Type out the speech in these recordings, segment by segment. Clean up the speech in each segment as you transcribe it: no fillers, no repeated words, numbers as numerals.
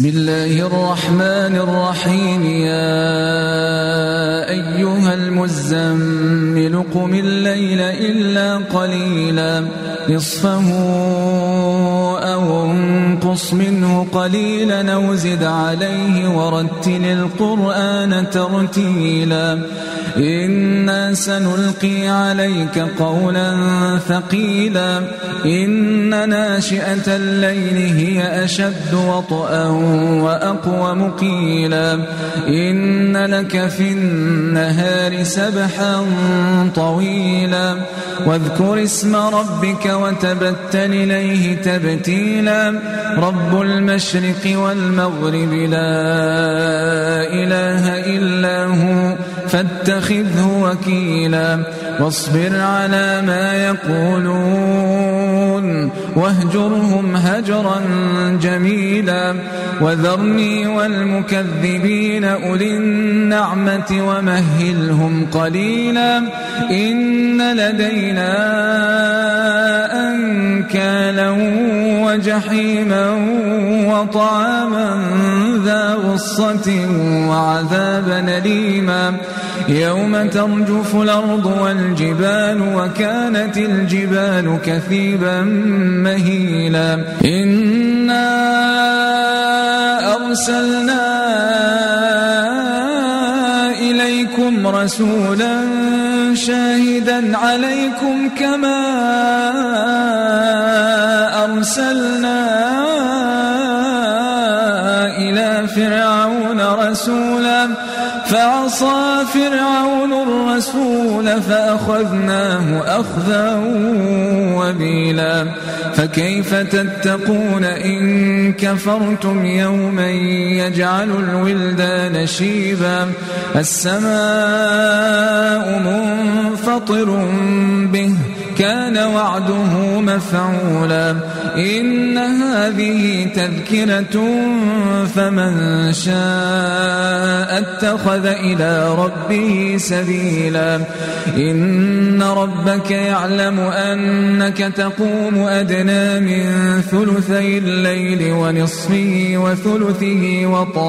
بسم الله الرحمن الرحيم. يا أيها المزمل قم الليل إلا قليلا نصفه أو انقص منه قليلا أو زد عليه ورتل القرآن ترتيلا إنا سنلقي عليك قولا ثقيلا إن ناشئة الليل هي أشد وطئا وأقوم قيلا إن لك في النهار سبحا طويلا واذكر اسم ربك وتبتل إليه تبتيلا رب المشرق والمغرب لا إله إلا هو فاتخذه وكيلا واصبر على ما يقولون واهجرهم هجرا جميلا وذرني والمكذبين أولي النعمة ومهلهم قليلا إن لدينا أنكالا وجحيما وطعاما ذا غصة وعذابا أليما يوم ترجف الأرض والجبال وكانت الجبال كثيبا مهيلا إنا أرسلنا إليكم رسولا شاهدا عليكم كما أرسلنا إلى فرعون رسولا فعصى فرعون الرسول فأخذناه أخذا وبيلا فكيف تتقون إن كفرتم يوما يجعل الولدان شيبا السماء منفطر به كان وعده مفعولا إن هذه تذكرة فمن شاء اتخذ إلى ربه سبيلا إن ربك يعلم أنك تقوم أدنى من ثلثي الليل ونصفه وثلثه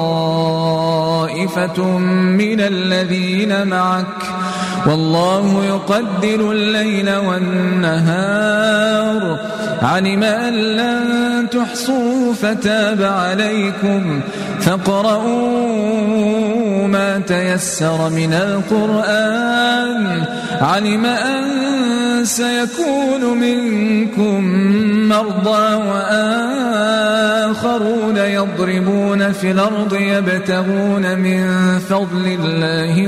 وطائفة من الذين معك والله يقدر الليل والنهار علم أن لن تحصوا فتاب عليكم فاقرؤوا ما تيسر من القرآن علم أن سيكون منكم مرضى وآخرون يضربون في الأرض يبتغون من فضل الله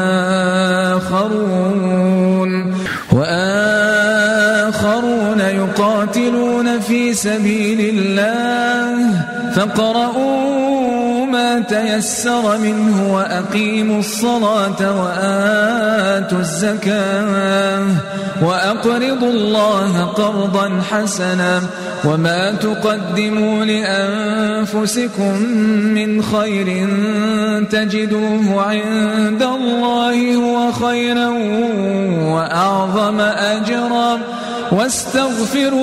وآخرون يقاتلون في سبيل الله فاقرؤوا ما تيسر منه وأقيموا الصلاة وآتوا الزكاة وأقرضوا الله قرضا حسنا وما تقدموا لأنفسكم من خير تجدوه عند الله هو خيرا وأعظم أجرا واستغفروا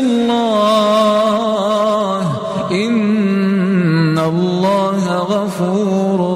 الله إن الله غفور